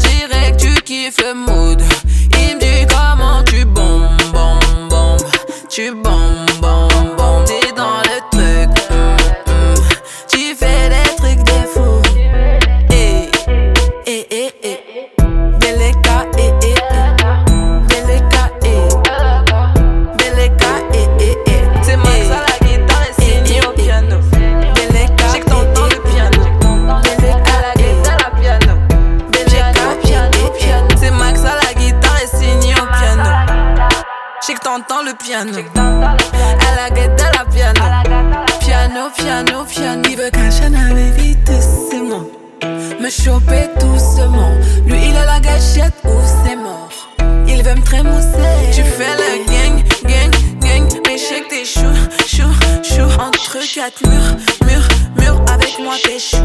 dirait que tu kiffes le mood. Il me dit comment tu bombes, bombes, bombes. Tu bombes, bombes, bombes. T'es dans le truc, tu fais des trucs de fou. Eh, eh, eh, eh. Beleka, eh, eh, eh. Beleka, eh. Beleka, eh, eh, eh. C'est Max à la guitare et Signy au piano. Beleka, J'ai que t'entends le piano. À la guitare, la piano. Piano, piano, piano. C'est Max à la guitare et Signy au piano. J'ai que t'entends le piano. À la guitare, la piano. Piano, piano, piano. Il veut qu'un Chanel vite doucement. Me choper doucement. Lui il a la gâchette ou c'est mort. Il veut me trémousser. Tu fais le gang, gang, gang. Mais je sais que t'es chou, chou, chou. Entre quatre murs, murs, murs. Avec moi t'es chou.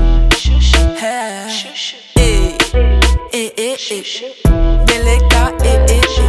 Hey, eh, eh, eh, eh. Beleka, eh, eh, eh.